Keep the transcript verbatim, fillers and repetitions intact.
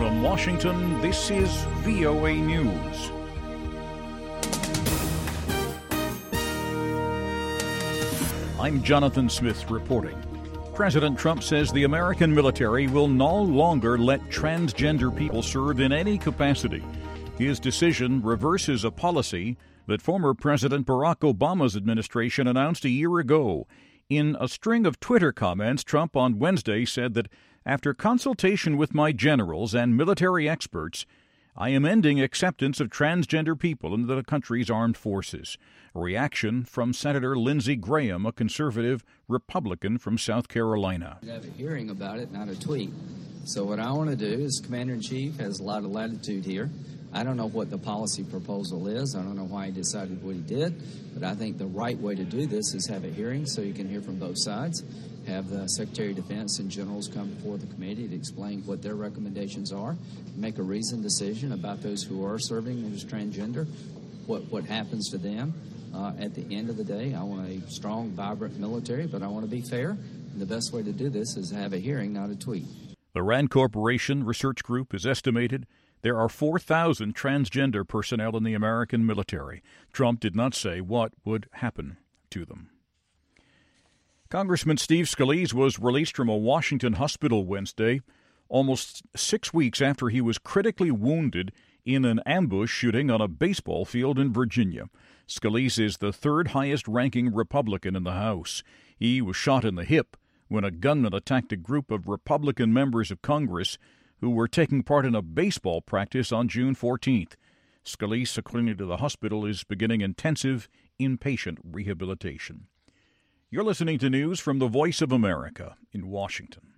From Washington, this is V O A News. I'm Jonathan Smith reporting. President Trump says the American military will no longer let transgender people serve in any capacity. His decision reverses a policy that former President Barack Obama's administration announced a year ago. In a string of Twitter comments, Trump on Wednesday said that after consultation with my generals and military experts, I am ending acceptance of transgender people into the country's armed forces. A reaction from Senator Lindsey Graham, a conservative Republican from South Carolina. I have a hearing about it, not a tweet. So what I want to do is Commander-in-Chief has a lot of latitude here. I don't know what the policy proposal is. I don't know why he decided what he did. But I think the right way to do this is have a hearing so you can hear from both sides. Have the Secretary of Defense and generals come before the committee to explain what their recommendations are, make a reasoned decision about those who are serving as transgender, what, what happens to them. Uh, at the end of the day, I want a strong, vibrant military, but I want to be fair. And the best way to do this is have a hearing, not a tweet. The RAND Corporation Research Group has estimated there are four thousand transgender personnel in the American military. Trump did not say what would happen to them. Congressman Steve Scalise was released from a Washington hospital Wednesday, almost six weeks after he was critically wounded in an ambush shooting on a baseball field in Virginia. Scalise is the third highest-ranking Republican in the House. He was shot in the hip when a gunman attacked a group of Republican members of Congress who were taking part in a baseball practice on June fourteenth. Scalise, according to the hospital, is beginning intensive inpatient rehabilitation. You're listening to news from the Voice of America in Washington.